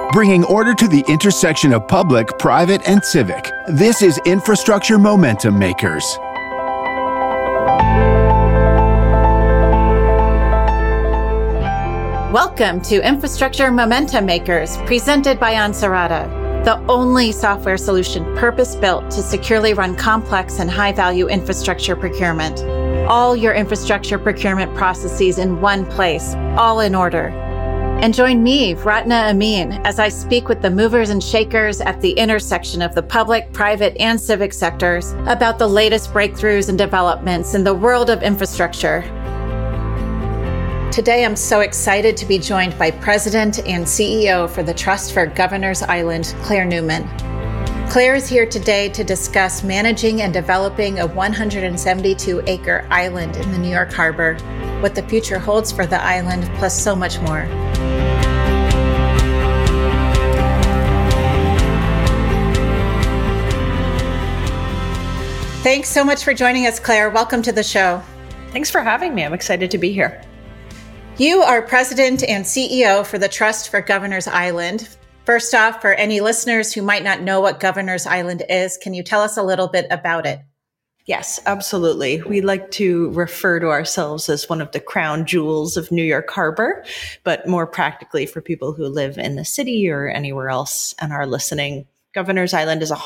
bringing order to the intersection of public, private, and civic. This is Infrastructure Momentum Makers. Welcome to Infrastructure Momentum Makers, presented by Ansarada, the only software solution purpose-built to securely run complex and high-value infrastructure procurement. All your infrastructure procurement processes in one place, all in order. And join me, Ratna Amin, as I speak with the movers and shakers at the intersection of the public, private, and civic sectors about the latest breakthroughs and developments in the world of infrastructure. Today, I'm so excited to be joined by President and CEO for the Trust for Governors Island, Claire Newman. Claire is here today to discuss managing and developing a 172-acre island in the New York Harbor, what the future holds for the island, plus so much more. Thanks so much for joining us, Claire. Welcome to the show. Thanks for having me. I'm excited to be here. You are President and CEO for the Trust for Governors Island. First off, for any listeners who might not know what Governors Island is, can you tell us a little bit about it? Yes, absolutely. We like to refer to ourselves as one of the crown jewels of New York Harbor, but more practically for people who live in the city or anywhere else and are listening, Governors Island is a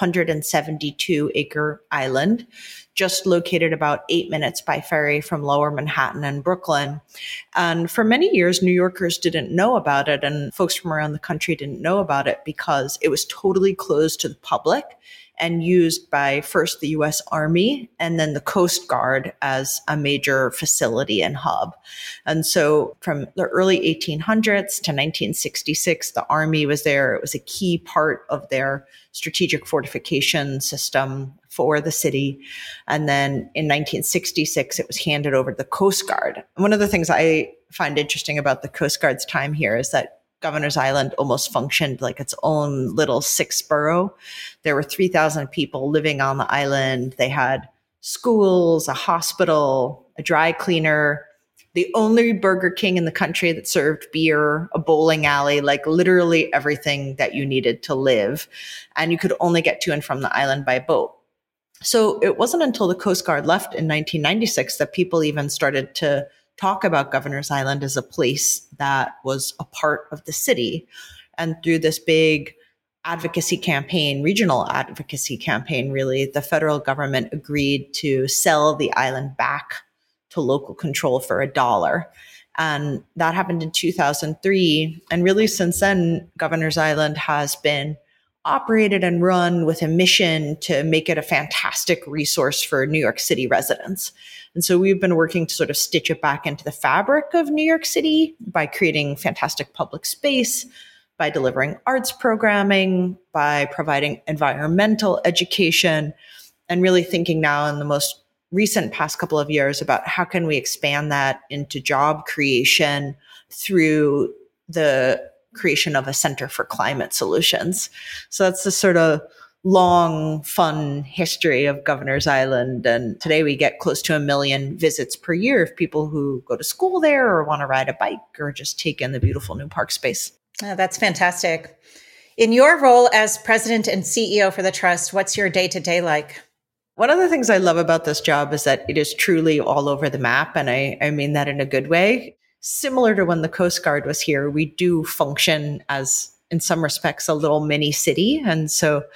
172-acre island, just located about 8 minutes by ferry from Lower Manhattan and Brooklyn. And for many years, New Yorkers didn't know about it, and folks from around the country didn't know about it because it was totally closed to the public and used by first the U.S. Army and then the Coast Guard as a major facility and hub. And so from the early 1800s to 1966, the Army was there. It was a key part of their strategic fortification system for the city. And then in 1966, it was handed over to the Coast Guard. And one of the things I find interesting about the Coast Guard's time here is that Governors Island almost functioned like its own little sixth borough. There were 3,000 people living on the island. They had schools, a hospital, a dry cleaner, the only Burger King in the country that served beer, a bowling alley, like literally everything that you needed to live. And you could only get to and from the island by boat. So it wasn't until the Coast Guard left in 1996 that people even started to talk about Governors Island as a place that was a part of the city. And through this big advocacy campaign, regional advocacy campaign, really, the federal government agreed to sell the island back to local control for $1. And that happened in 2003. And really since then, Governors Island has been operated and run with a mission to make it a fantastic resource for New York City residents. And so we've been working to sort of stitch it back into the fabric of New York City by creating fantastic public space, by delivering arts programming, by providing environmental education, and really thinking now in the most recent past couple of years about how can we expand that into job creation through the creation of a Center for Climate Solutions. So that's the sort of long, fun history of Governors Island. And today we get close to 1 million visits per year of people who go to school there or want to ride a bike or just take in the beautiful new park space. Oh, that's fantastic. In your role as president and CEO for the Trust, what's your day-to-day like? One of the things I love about this job is that it is truly all over the map. And I mean that in a good way. Similar to when the Coast Guard was here, we do function as, in some respects, a little mini city. And so,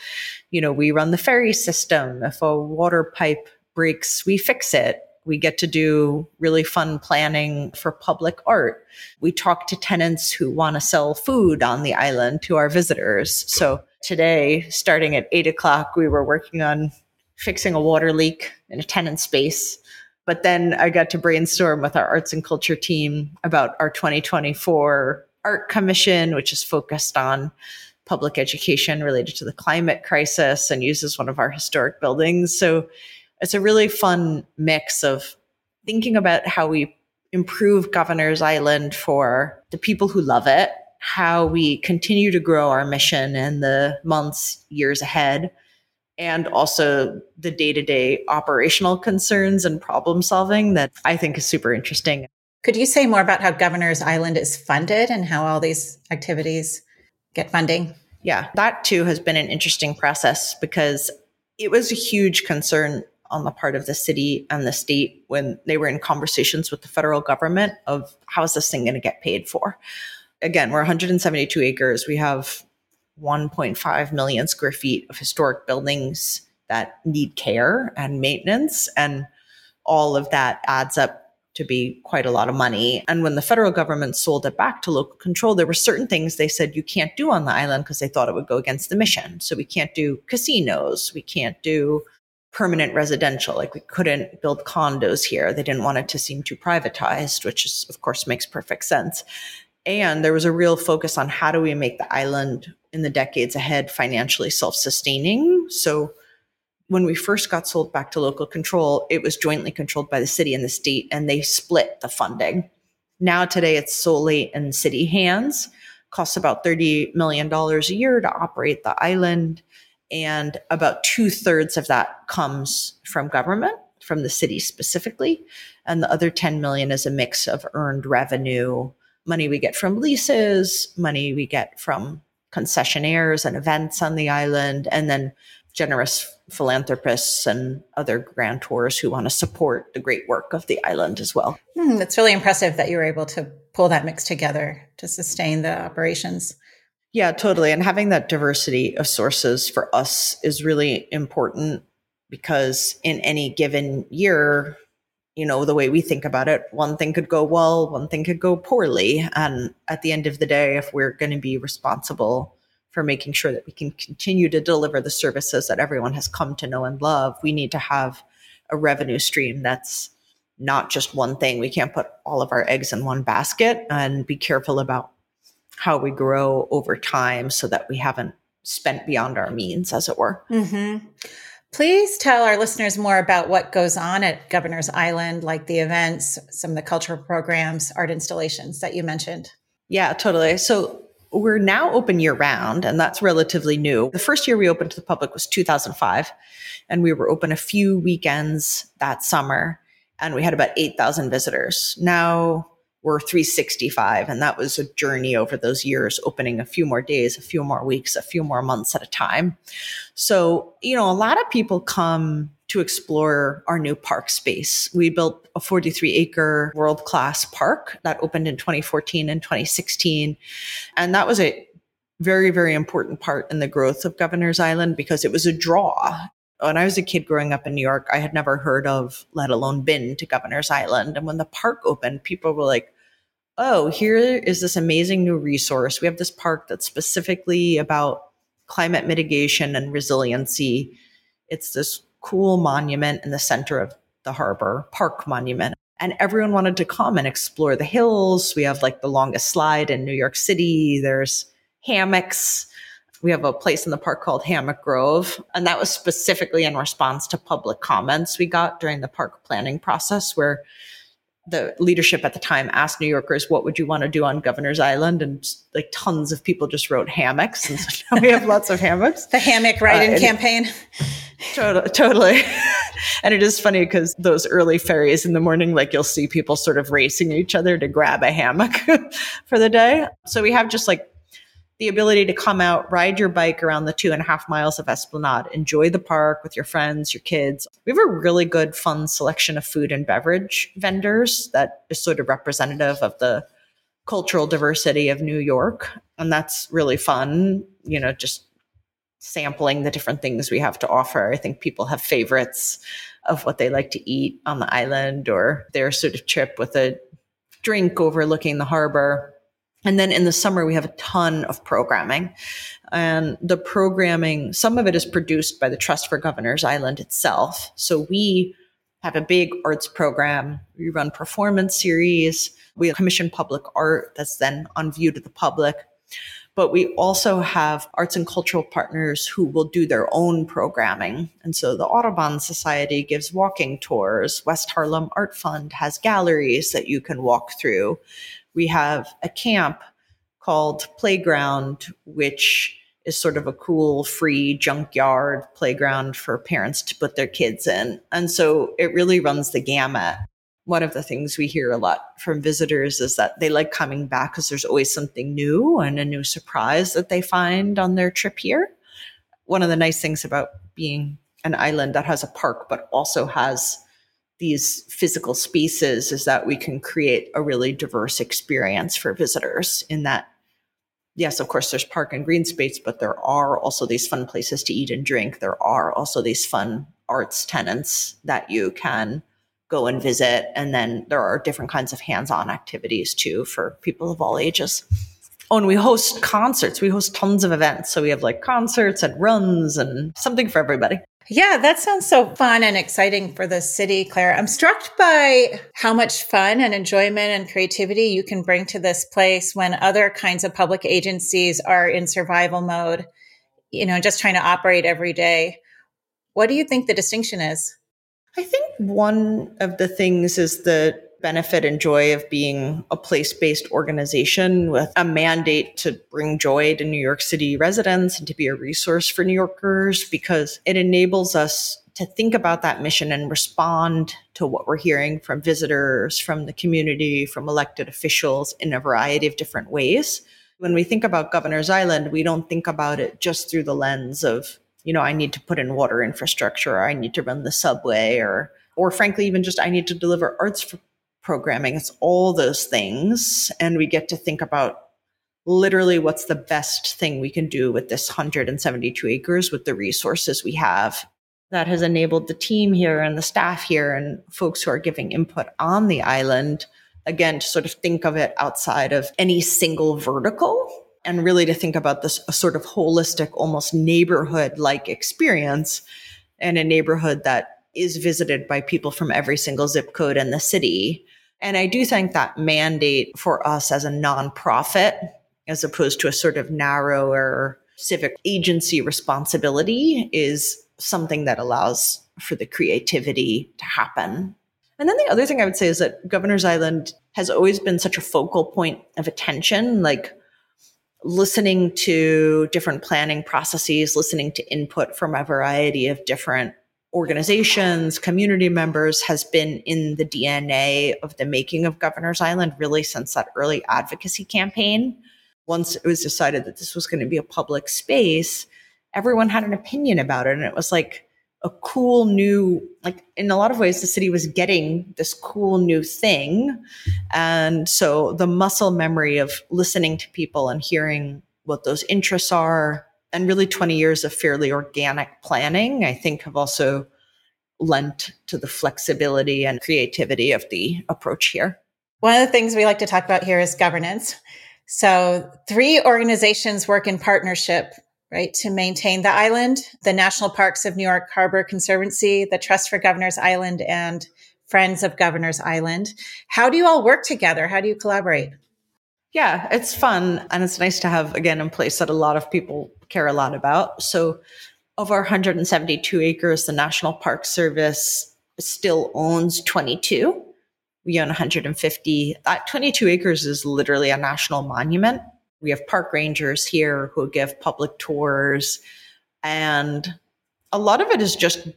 we run the ferry system. If a water pipe breaks, we fix it. We get to do really fun planning for public art. We talk to tenants who want to sell food on the island to our visitors. So today, starting at 8:00, we were working on fixing a water leak in a tenant space. But then I got to brainstorm with our arts and culture team about our 2024 art commission, which is focused on public education related to the climate crisis and uses one of our historic buildings. So it's a really fun mix of thinking about how we improve Governors Island for the people who love it, how we continue to grow our mission in the months, years ahead, and also the day-to-day operational concerns and problem solving that I think is super interesting. Could you say more about how Governors Island is funded and how all these activities get funding. Yeah, that too has been an interesting process because it was a huge concern on the part of the city and the state when they were in conversations with the federal government of how is this thing going to get paid for? Again, we're 172 acres. We have 1.5 million square feet of historic buildings that need care and maintenance. And all of that adds up to be quite a lot of money. And when the federal government sold it back to local control, there were certain things they said you can't do on the island because they thought it would go against the mission. So we can't do casinos. We can't do permanent residential. Like we couldn't build condos here. They didn't want it to seem too privatized, which is, of course, makes perfect sense. And there was a real focus on how do we make the island in the decades ahead financially self-sustaining. So when we first got sold back to local control, it was jointly controlled by the city and the state, and they split the funding. Now today it's solely in city hands, costs about $30 million a year to operate the island. And about 2/3 of that comes from government, from the city specifically. And the other 10 million is a mix of earned revenue, money we get from leases, money we get from concessionaires and events on the island, and then generous philanthropists and other grantors who want to support the great work of the island as well. That's really impressive that you were able to pull that mix together to sustain the operations. Yeah, totally. And having that diversity of sources for us is really important because in any given year, you know, the way we think about it, one thing could go well, one thing could go poorly. And at the end of the day, if we're going to be responsible for making sure that we can continue to deliver the services that everyone has come to know and love, we need to have a revenue stream that's not just one thing. We can't put all of our eggs in one basket, and be careful about how we grow over time so that we haven't spent beyond our means, as it were. Mm-hmm. Please tell our listeners more about what goes on at Governor's Island, like the events, some of the cultural programs, art installations that you mentioned. Yeah, totally. So we're now open year round, and that's relatively new. The first year we opened to the public was 2005, and we were open a few weekends that summer, and we had about 8,000 visitors. Now we're 365, and that was a journey over those years, opening a few more days, a few more weeks, a few more months at a time. So, you know, a lot of people come to explore our new park space. We built a 43-acre world-class park that opened in 2014 and 2016. And that was a very, very important part in the growth of Governor's Island because it was a draw. When I was a kid growing up in New York, I had never heard of, let alone been to Governor's Island. And when the park opened, people were like, oh, here is this amazing new resource. We have this park that's specifically about climate mitigation and resiliency. It's this cool monument in the center of the harbor, Park Monument. And everyone wanted to come and explore the hills. We have like the longest slide in New York City. There's hammocks. We have a place in the park called Hammock Grove. And that was specifically in response to public comments we got during the park planning process, where the leadership at the time asked New Yorkers, what would you want to do on Governor's Island? And like tons of people just wrote hammocks. And so now we have lots of hammocks. The hammock ride-in campaign. Totally. And it is funny because those early ferries in the morning, like you'll see people sort of racing each other to grab a hammock for the day. So we have just like the ability to come out, ride your bike around the 2.5 miles of Esplanade, enjoy the park with your friends, your kids. We have a really good, fun selection of food and beverage vendors that is sort of representative of the cultural diversity of New York. And that's really fun, you know, just sampling the different things we have to offer. I think people have favorites of what they like to eat on the island or their sort of trip with a drink overlooking the harbor. And then in the summer, we have a ton of programming. And the programming, some of it is produced by the Trust for Governor's Island itself. So we have a big arts program. We run performance series. We commission public art that's then on view to the public. But we also have arts and cultural partners who will do their own programming. And so the Audubon Society gives walking tours. West Harlem Art Fund has galleries that you can walk through. We have a camp called Playground, which is sort of a cool, free junkyard playground for parents to put their kids in. And so it really runs the gamut. one of the things we hear a lot from visitors is that they like coming back because there's always something new and a new surprise that they find on their trip here. One of the nice things about being an island that has a park but also has these physical spaces is that we can create a really diverse experience for visitors in that, yes, of course, there's park and green space, but there are also these fun places to eat and drink. There are also these fun arts tenants that you can go and visit. And then there are different kinds of hands-on activities too for people of all ages. Oh, and we host concerts. We host tons of events. So we have like concerts and runs and something for everybody. Yeah, that sounds so fun and exciting for the city, Claire. I'm struck by how much fun and enjoyment and creativity you can bring to this place when other kinds of public agencies are in survival mode, just trying to operate every day. What do you think the distinction is? I think one of the things is the benefit and joy of being a place-based organization with a mandate to bring joy to New York City residents and to be a resource for New Yorkers, because it enables us to think about that mission and respond to what we're hearing from visitors, from the community, from elected officials in a variety of different ways. When we think about Governor's Island, we don't think about it just through the lens of, I need to put in water infrastructure, or I need to run the subway, or frankly, even just I need to deliver arts programming. It's all those things. And we get to think about literally what's the best thing we can do with this 172 acres with the resources we have. That has enabled the team here and the staff here and folks who are giving input on the island, again, to sort of think of it outside of any single vertical and really to think about this a sort of holistic, almost neighborhood-like experience in a neighborhood that is visited by people from every single zip code in the city. And I do think that mandate for us as a nonprofit, as opposed to a sort of narrower civic agency responsibility, is something that allows for the creativity to happen. And then the other thing I would say is that Governor's Island has always been such a focal point of attention, like listening to different planning processes, listening to input from a variety of different organizations, community members, has been in the DNA of the making of Governor's Island really since that early advocacy campaign. Once it was decided that this was going to be a public space, everyone had an opinion about it. And it was like a cool new, like in a lot of ways, the city was getting this cool new thing. And so the muscle memory of listening to people and hearing what those interests are, and really 20 years of fairly organic planning, I think have also lent to the flexibility and creativity of the approach here. One of the things we like to talk about here is governance. So 3 organizations work in partnership, right, to maintain the island: the National Parks of New York Harbor Conservancy, the Trust for Governor's Island, and Friends of Governor's Island. How do you all work together? How do you collaborate? Yeah, it's fun. And it's nice to have, again, in place that a lot of people care a lot about. So of our 172 acres, the National Park Service still owns 22. We own 150. That 22 acres is literally a national monument. We have park rangers here who give public tours. And a lot of it is just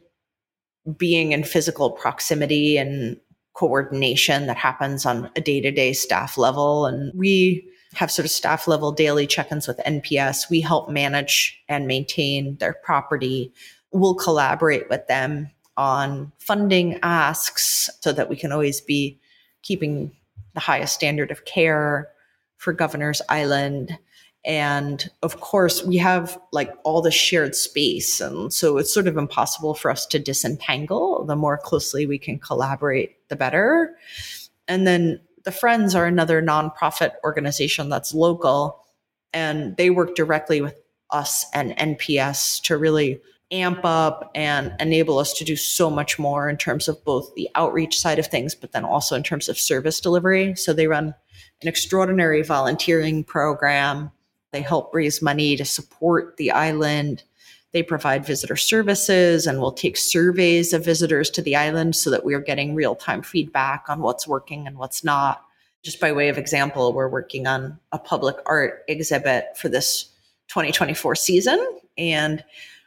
being in physical proximity and coordination that happens on a day-to-day staff level. And we have sort of staff level daily check-ins with NPS. We help manage and maintain their property. We'll collaborate with them on funding asks so that we can always be keeping the highest standard of care for Governor's Island. And of course, we have like all the shared space. And so it's sort of impossible for us to disentangle. The more closely we can collaborate, the better. And then the Friends are another nonprofit organization that's local, and they work directly with us and NPS to really amp up and enable us to do so much more in terms of both the outreach side of things, but then also in terms of service delivery. So they run an extraordinary volunteering program. They help raise money to support the island. They provide visitor services and will take surveys of visitors to the island so that we are getting real-time feedback on what's working and what's not. Just by way of example, we're working on a public art exhibit for this 2024 season. And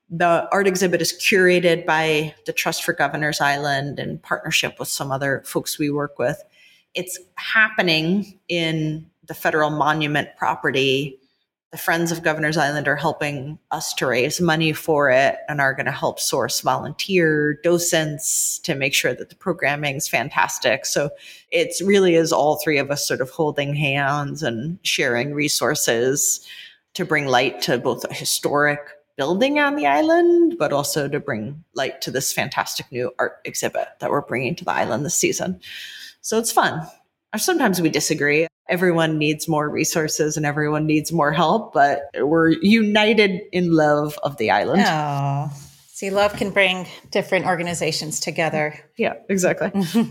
The art exhibit is curated by the Trust for Governors Island in partnership with some other folks we work with. It's happening in the federal monument property. The Friends of Governors Island are helping us to raise money for it and are going to help source volunteer docents to make sure that the programming is fantastic. So it really is all three of us sort of holding hands and sharing resources to bring light to both a historic building on the island, but also to bring light to this fantastic new art exhibit that we're bringing to the island this season. So it's fun. Sometimes we disagree. Everyone needs more resources and everyone needs more help, but we're united in love of the island. Oh, see, love can bring different organizations together. Yeah, exactly.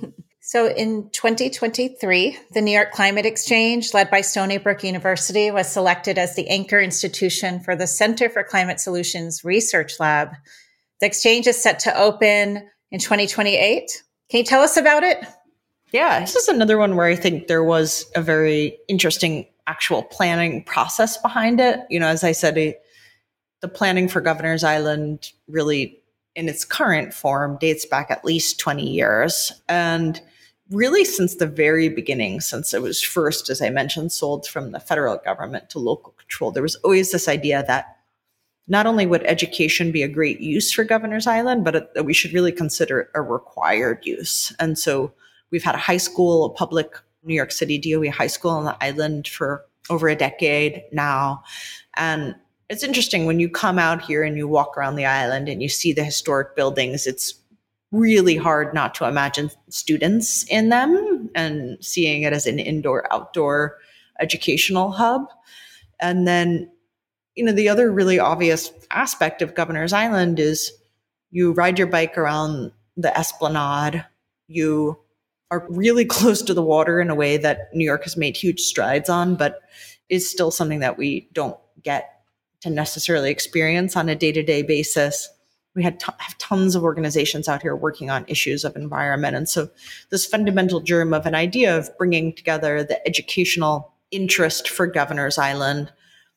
So in 2023, the New York Climate Exchange, led by Stony Brook University, was selected as the anchor institution for the Center for Climate Solutions Research Lab. The exchange is set to open in 2028. Can you tell us about it? Yeah, this is another one where I think there was a very interesting actual planning process behind it. As I said, the planning for Governors Island really in its current form dates back at least 20 years. And really since the very beginning, since it was first, as I mentioned, sold from the federal government to local control, there was always this idea that not only would education be a great use for Governors Island, but that we should really consider a required use. And so we've had a high school, a public New York City DOE high school on the island for over a decade now. And it's interesting when you come out here and you walk around the island and you see the historic buildings, it's really hard not to imagine students in them and seeing it as an indoor-outdoor educational hub. And then, the other really obvious aspect of Governors Island is you ride your bike around the Esplanade, you are really close to the water in a way that New York has made huge strides on, but is still something that we don't get to necessarily experience on a day-to-day basis. We have tons of organizations out here working on issues of environment. And so this fundamental germ of an idea of bringing together the educational interest for Governors Island,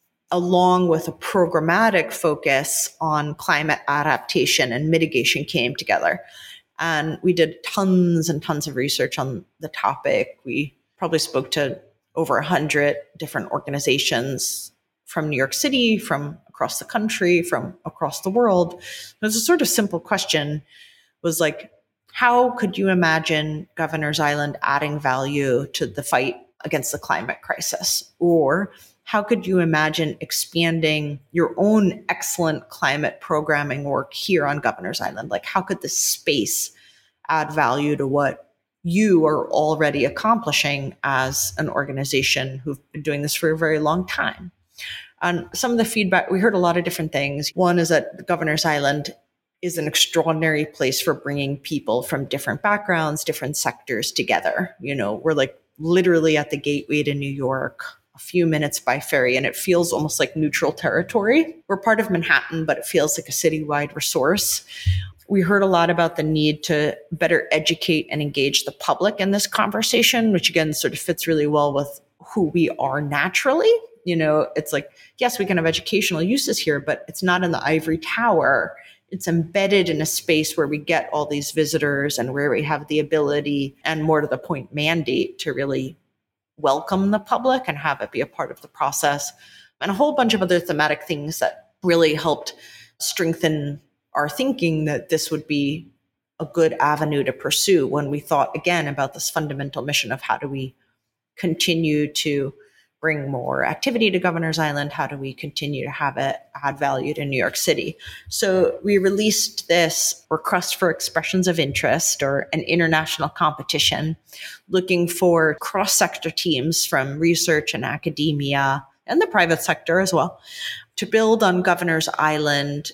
along with a programmatic focus on climate adaptation and mitigation came together. And we did tons and tons of research on the topic. We probably spoke to over 100 different organizations from New York City, from across the country, from across the world. It was a sort of simple question, was like, how could you imagine Governors Island adding value to the fight against the climate crisis? Or how could you imagine expanding your own excellent climate programming work here on Governors Island? Like, how could this space add value to what you are already accomplishing as an organization who've been doing this for a very long time? And some of the feedback, we heard a lot of different things. One is that Governors Island is an extraordinary place for bringing people from different backgrounds, different sectors together. We're like literally at the gateway to New York, a few minutes by ferry, and it feels almost like neutral territory. We're part of Manhattan, but it feels like a citywide resource. We heard a lot about the need to better educate and engage the public in this conversation, which again sort of fits really well with who we are naturally. It's like, yes, we can have educational uses here, but it's not in the ivory tower. It's embedded in a space where we get all these visitors and where we have the ability and, more to the point, mandate to really welcome the public and have it be a part of the process, and a whole bunch of other thematic things that really helped strengthen our thinking that this would be a good avenue to pursue when we thought again about this fundamental mission of how do we continue to bring more activity to Governors Island? How do we continue to have it add value to New York City? So we released this request for expressions of interest, or an international competition, looking for cross-sector teams from research and academia and the private sector as well, to build on Governors Island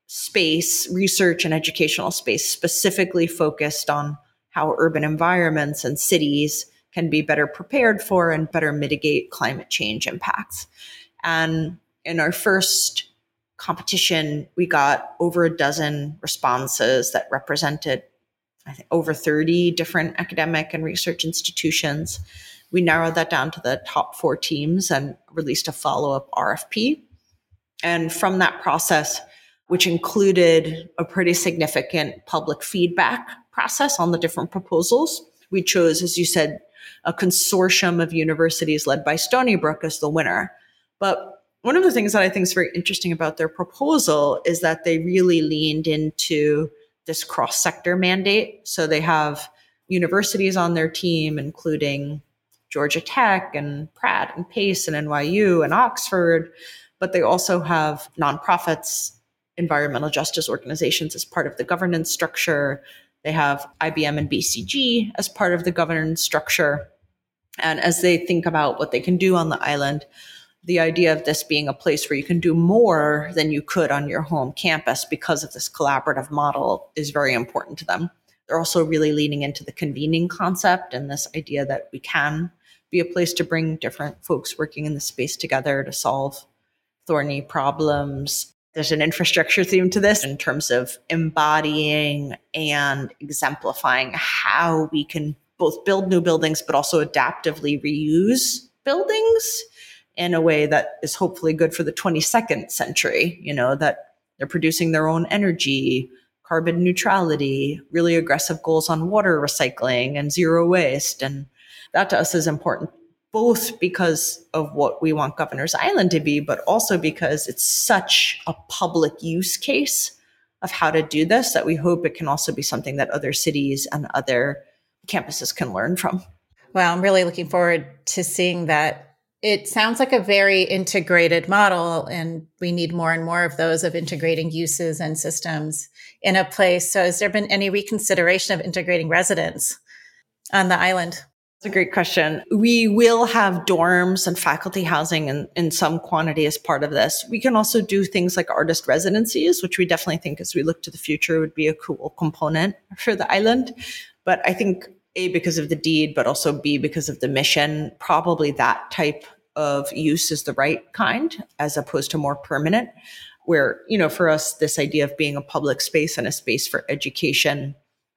space, research and educational space, specifically focused on how urban environments and cities can be better prepared for and better mitigate climate change impacts. And in our first competition, we got over a dozen responses that represented, I think, over 30 different academic and research institutions. We narrowed that down to the top 4 teams and released a follow-up RFP. And from that process, which included a pretty significant public feedback process on the different proposals. We chose, as you said, a consortium of universities led by Stony Brook as the winner. But one of the things that I think is very interesting about their proposal is that they really leaned into this cross-sector mandate. So they have universities on their team, including Georgia Tech and Pratt and Pace and NYU and Oxford, but they also have nonprofits, environmental justice organizations as part of the governance structure. They have IBM and BCG as part of the governance structure. And as they think about what they can do on the island, the idea of this being a place where you can do more than you could on your home campus because of this collaborative model is very important to them. They're also really leaning into the convening concept and this idea that we can be a place to bring different folks working in the space together to solve thorny problems. There's an infrastructure theme to this in terms of embodying and exemplifying how we can both build new buildings, but also adaptively reuse buildings in a way that is hopefully good for the 22nd century, that they're producing their own energy, carbon neutrality, really aggressive goals on water recycling and zero waste. And that to us is important, both because of what we want Governor's Island to be, but also because it's such a public use case of how to do this that we hope it can also be something that other cities and other campuses can learn from. Well, I'm really looking forward to seeing that. It sounds like a very integrated model, and we need more and more of those, of integrating uses and systems in a place. So has there been any reconsideration of integrating residents on the island? That's a great question. We will have dorms and faculty housing in some quantity as part of this. We can also do things like artist residencies, which we definitely think as we look to the future would be a cool component for the island. But I think A, because of the deed, but also B, because of the mission, probably that type of use is the right kind as opposed to more permanent, where, for us, this idea of being a public space and a space for education,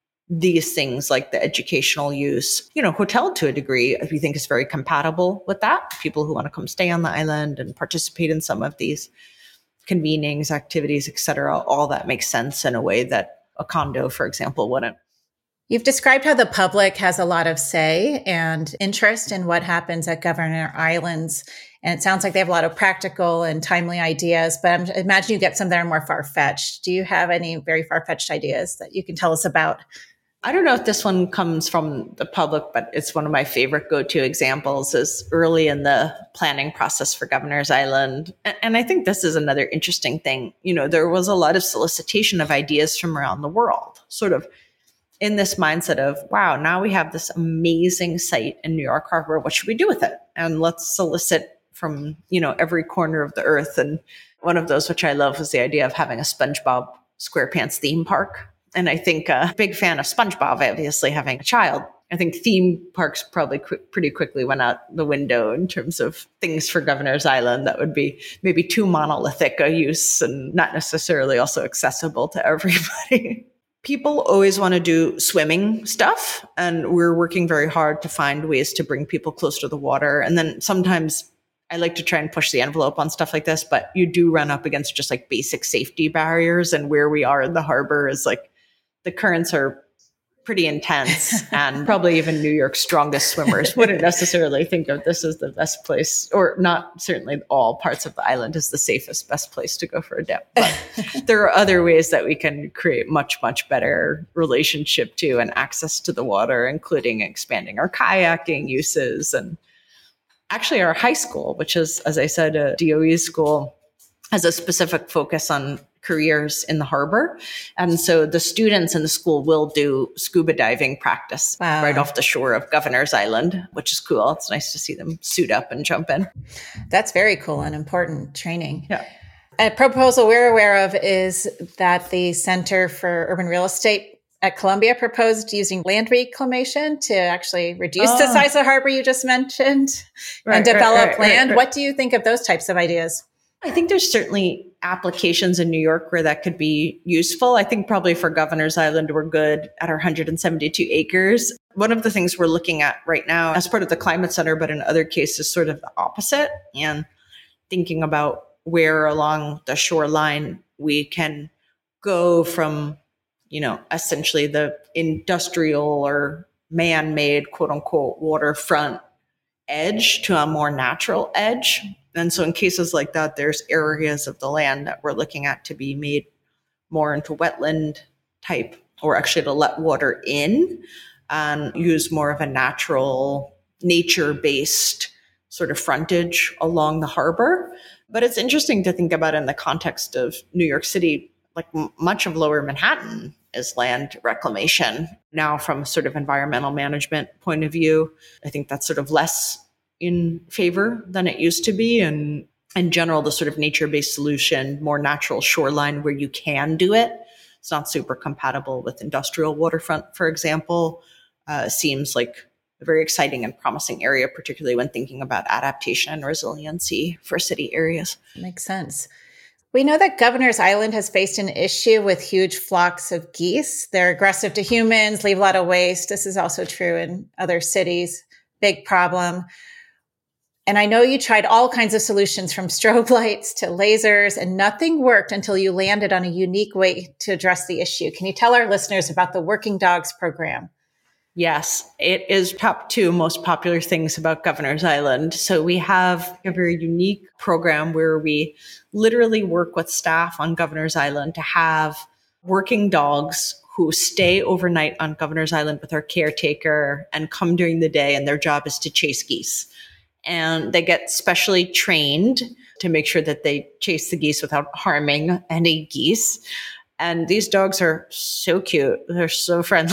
these things like the educational use, hotel to a degree, we think is very compatible with that. People who want to come stay on the island and participate in some of these convenings, activities, et cetera, all that makes sense in a way that a condo, for example, wouldn't. You've described how the public has a lot of say and interest in what happens at Governor Islands. And it sounds like they have a lot of practical and timely ideas, but I imagine you get some that are more far-fetched. Do you have any very far-fetched ideas that you can tell us about? I don't know if this one comes from the public, but it's one of my favorite go-to examples is early in the planning process for Governor's Island. And I think this is another interesting thing. There was a lot of solicitation of ideas from around the world, sort of in this mindset of, wow, now we have this amazing site in New York Harbor. What should we do with it? And let's solicit from, every corner of the earth. And one of those, which I love, was the idea of having a SpongeBob SquarePants theme park. And I think a big fan of SpongeBob, obviously having a child. I think theme parks probably pretty quickly went out the window in terms of things for Governor's Island that would be maybe too monolithic a use and not necessarily also accessible to everybody. People always want to do swimming stuff, and we're working very hard to find ways to bring people close to the water. And then sometimes I like to try and push the envelope on stuff like this, but you do run up against just like basic safety barriers. And where we are in the harbor is like the currents are pretty intense, and probably even New York's strongest swimmers wouldn't necessarily think of this as the best place, or not certainly all parts of the island as the safest, best place to go for a dip. But there are other ways that we can create much, much better relationship to and access to the water, including expanding our kayaking uses. And actually our high school, which is, as I said, a DOE school, has a specific focus on careers in the harbor. And so the students in the school will do scuba diving practice right off the shore of Governor's Island, which is cool. It's nice to see them suit up and jump in. That's very cool and important training. Yeah. A proposal we're aware of is that the Center for Urban Real Estate at Columbia proposed using land reclamation to actually reduce the size of the harbor you just mentioned and develop land. What do you think of those types of ideas? I think there's certainly applications in New York where that could be useful. I think probably for Governor's Island, we're good at our 172 acres. One of the things we're looking at right now as part of the Climate Center, but in other cases, sort of the opposite, and thinking about where along the shoreline we can go from, essentially the industrial or man-made, quote unquote, waterfront edge to a more natural edge. And so in cases like that, there's areas of the land that we're looking at to be made more into wetland type, or actually to let water in and use more of a natural, nature-based sort of frontage along the harbor. But it's interesting to think about in the context of New York City, like much of Lower Manhattan is land reclamation. Now, from a sort of environmental management point of view, I think that's sort of less in favor than it used to be. And in general, the sort of nature-based solution, more natural shoreline where you can do it, it's not super compatible with industrial waterfront, for example, seems like a very exciting and promising area, particularly when thinking about adaptation and resiliency for city areas. Makes sense. We know that Governor's Island has faced an issue with huge flocks of geese. They're aggressive to humans, leave a lot of waste. This is also true in other cities. Big problem. And I know you tried all kinds of solutions from strobe lights to lasers, and nothing worked until you landed on a unique way to address the issue. Can you tell our listeners about the Working Dogs program? Yes, it is top 2 most popular things about Governor's Island. So we have a very unique program where we literally work with staff on Governor's Island to have working dogs who stay overnight on Governor's Island with our caretaker and come during the day, and their job is to chase geese. And they get specially trained to make sure that they chase the geese without harming any geese. And these dogs are so cute. They're so friendly.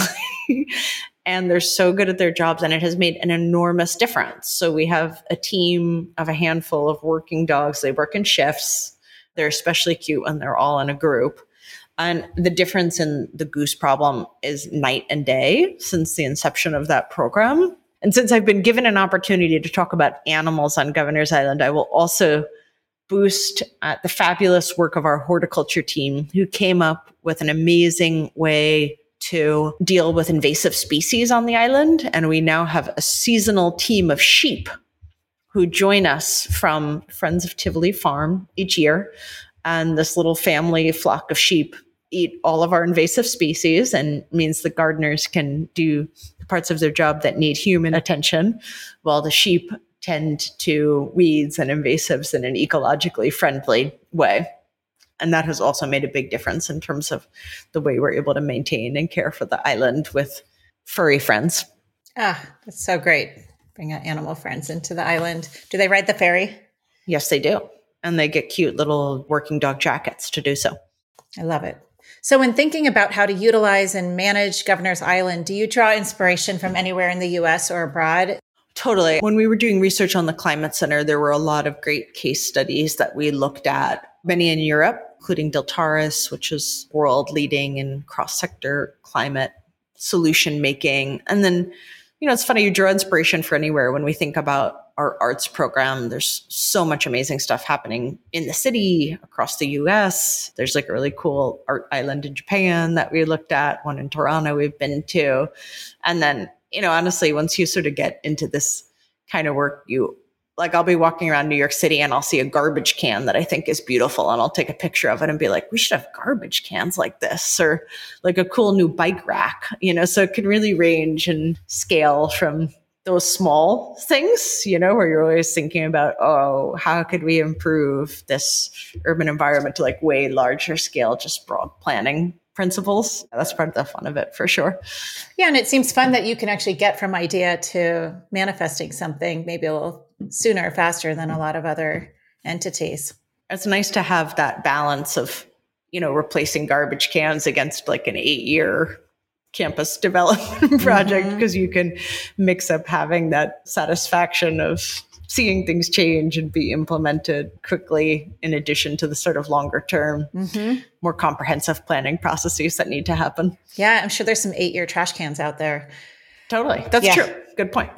And they're so good at their jobs, and it has made an enormous difference. So we have a team of a handful of working dogs. They work in shifts. They're especially cute when they're all in a group. And the difference in the goose problem is night and day since the inception of that program. And since I've been given an opportunity to talk about animals on Governor's Island, I will also boost the fabulous work of our horticulture team, who came up with an amazing way to deal with invasive species on the island. And we now have a seasonal team of sheep who join us from Friends of Tivoli Farm each year. And this little family flock of sheep eat all of our invasive species, and means the gardeners can do the parts of their job that need human attention, while the sheep tend to weeds and invasives in an ecologically friendly way. And that has also made a big difference in terms of the way we're able to maintain and care for the island with furry friends. Ah, that's so great. Bring out animal friends into the island. Do they ride the ferry? Yes, they do. And they get cute little working dog jackets to do so. I love it. So when thinking about how to utilize and manage Governor's Island, do you draw inspiration from anywhere in the US or abroad? Totally. When we were doing research on the Climate Center, there were a lot of great case studies that we looked at, many in Europe, including Deltaris, which is world leading in cross-sector climate solution making. And then, it's funny, you draw inspiration for anywhere. When we think about our arts program, there's so much amazing stuff happening in the city, across the US. There's like a really cool art island in Japan that we looked at, one in Toronto we've been to. And then, honestly, once you sort of get into this kind of work, I'll be walking around New York City and I'll see a garbage can that I think is beautiful, and I'll take a picture of it and be like, we should have garbage cans like this, or like a cool new bike rack, so it can really range and scale from those small things, where you're always thinking about, how could we improve this urban environment to like way larger scale, just broad planning principles. That's part of the fun of it for sure. Yeah. And it seems fun that you can actually get from idea to manifesting something maybe a little sooner, faster than a lot of other entities. It's nice to have that balance of, replacing garbage cans against like an 8-year campus development project, because you can mix up having that satisfaction of seeing things change and be implemented quickly, in addition to the sort of longer term, more comprehensive planning processes that need to happen. Yeah, I'm sure there's some 8-year trash cans out there. Totally. That's true. Good point.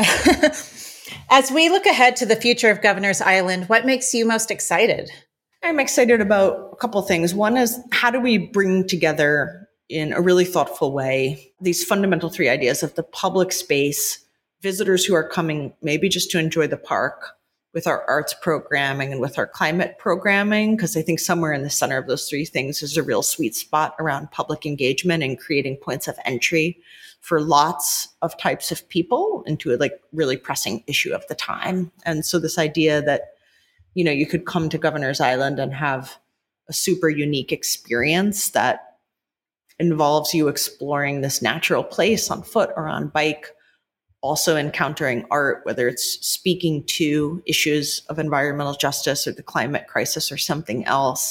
As we look ahead to the future of Governor's Island, what makes you most excited? I'm excited about a couple of things. One is, how do we bring together in a really thoughtful way these fundamental 3 ideas of the public space, visitors who are coming maybe just to enjoy the park with our arts programming and with our climate programming, because I think somewhere in the center of those three things is a real sweet spot around public engagement and creating points of entry for lots of types of people into a like really pressing issue of the time. And so this idea that, you know, you could come to Governor's Island and have a super unique experience that involves you exploring this natural place on foot or on bike, also encountering art, whether it's speaking to issues of environmental justice or the climate crisis or something else,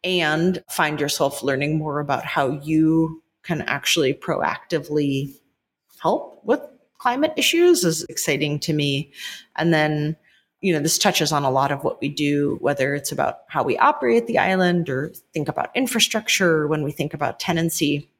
and find yourself learning more about how you can actually proactively help with climate issues is exciting to me. And then, you know, this touches on a lot of what we do, whether it's about how we operate the island or think about infrastructure. When we think about tenancy,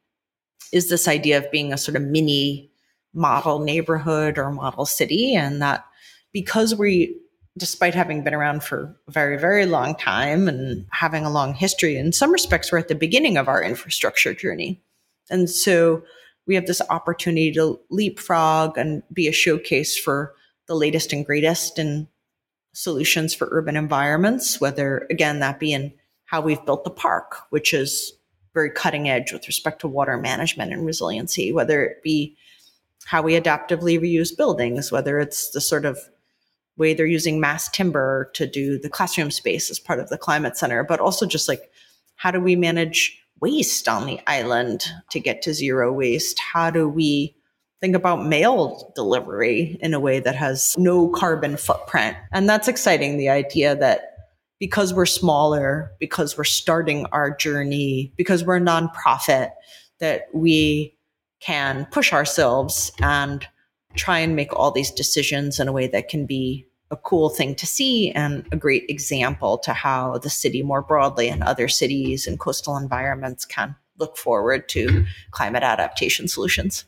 is this idea of being a sort of mini model neighborhood or model city. And that because we, despite having been around for a very, very long time and having a long history, in some respects, we're at the beginning of our infrastructure journey. And so we have this opportunity to leapfrog and be a showcase for the latest and greatest in solutions for urban environments, whether, again, that be in how we've built the park, which is very cutting edge with respect to water management and resiliency, whether it be how we adaptively reuse buildings, whether it's the sort of way they're using mass timber to do the classroom space as part of the climate center, but also just like, how do we manage waste on the island to get to zero waste? How do we think about mail delivery in a way that has no carbon footprint? And that's exciting, the idea that because we're smaller, because we're starting our journey, because we're a nonprofit, that we can push ourselves and try and make all these decisions in a way that can be a cool thing to see and a great example to how the city more broadly and other cities and coastal environments can look forward to climate adaptation solutions.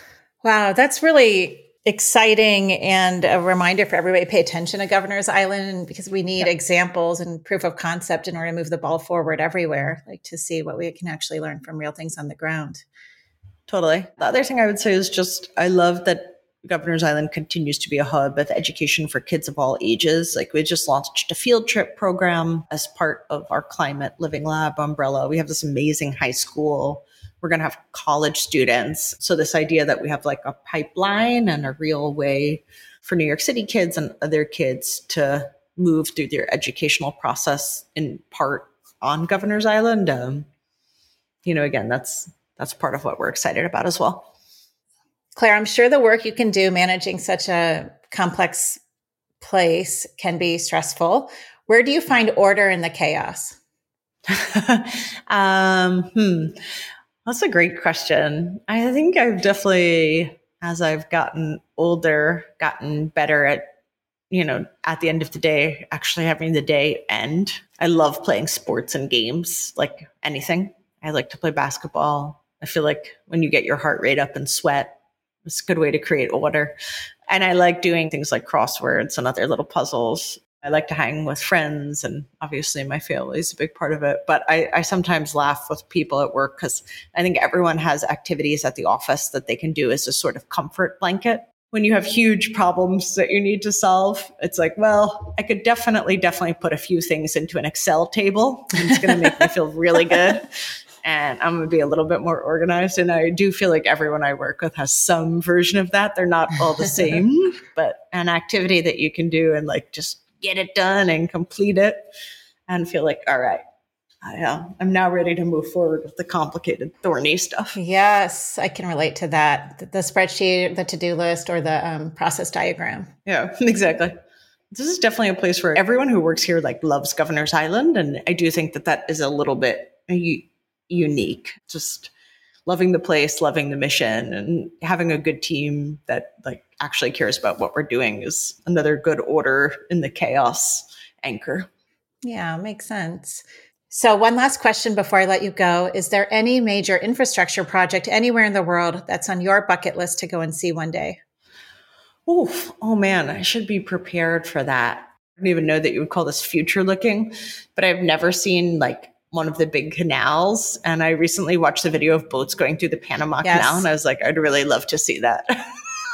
Wow, that's really exciting and a reminder for everybody to pay attention to Governor's Island, because we need examples and proof of concept in order to move the ball forward everywhere, like to see what we can actually learn from real things on the ground. Totally. The other thing I would say is just, I love that Governor's Island continues to be a hub of education for kids of all ages. Like, we just launched a field trip program as part of our Climate Living Lab umbrella. We have this amazing high school. We're going to have college students. So this idea that we have like a pipeline and a real way for New York City kids and other kids to move through their educational process in part on Governor's Island. You know, again, that's part of what we're excited about as well. Claire, I'm sure the work you can do managing such a complex place can be stressful. Where do you find order in the chaos? That's a great question. I think I've definitely, as I've gotten older, gotten better at, you know, at the end of the day, actually having the day end. I love playing sports and games, like anything. I like to play basketball. I feel like when you get your heart rate up and sweat, it's a good way to create order. And I like doing things like crosswords and other little puzzles. I like to hang with friends, and obviously my family is a big part of it. But I sometimes laugh with people at work because I think everyone has activities at the office that they can do as a sort of comfort blanket. When you have huge problems that you need to solve, it's like, well, I could definitely put a few things into an Excel table. And it's going to make me feel really good. And I'm going to be a little bit more organized. And I do feel like everyone I work with has some version of that. They're not all the same, but an activity that you can do and like just get it done and complete it and feel like, all right, I'm now ready to move forward with the complicated, thorny stuff. Yes, I can relate to that. The spreadsheet, the to-do list, or the process diagram. Yeah, exactly. This is definitely a place where everyone who works here like loves Governor's Island. And I do think that is a little bit unique. Just loving the place, loving the mission, and having a good team that like actually cares about what we're doing is another good order in the chaos anchor. Yeah, makes sense. So one last question before I let you go. Is there any major infrastructure project anywhere in the world that's on your bucket list to go and see one day? Oof. Oh man, I should be prepared for that. I didn't even know that you would call this future looking, but I've never seen like one of the big canals. And I recently watched the video of boats going through the Panama Canal. And I was like, I'd really love to see that.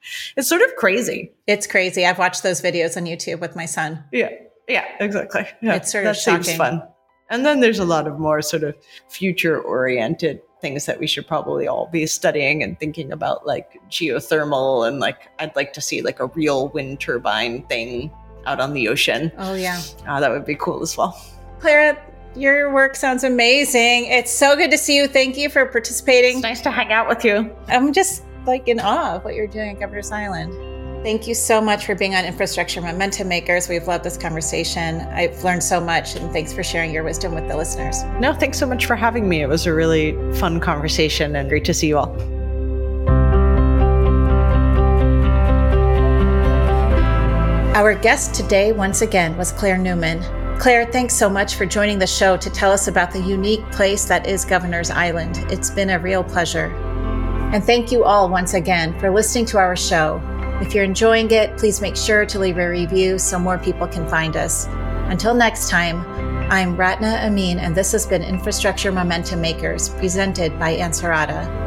It's sort of crazy. It's crazy. I've watched those videos on YouTube with my son. Yeah, exactly. Yeah, it's sort of shocking. Seems fun. And then there's a lot of more sort of future-oriented things that we should probably all be studying and thinking about, like geothermal, and like I'd like to see like a real wind turbine thing out on the ocean. Oh yeah, that would be cool as well. Clara, your work sounds amazing. It's so good to see you. Thank you for participating. It's nice to hang out with you. I'm just like in awe of what you're doing at Governor's Island. Thank you so much for being on Infrastructure Momentum Makers. We've loved this conversation. I've learned so much, and thanks for sharing your wisdom with the listeners. No, thanks so much for having me. It was a really fun conversation and great to see you all. Our guest today, once again, was Claire Newman. Claire, thanks so much for joining the show to tell us about the unique place that is Governor's Island. It's been a real pleasure. And thank you all once again for listening to our show. If you're enjoying it, please make sure to leave a review so more people can find us. Until next time, I'm Ratna Amin, and this has been Infrastructure Momentum Makers, presented by Ansarada.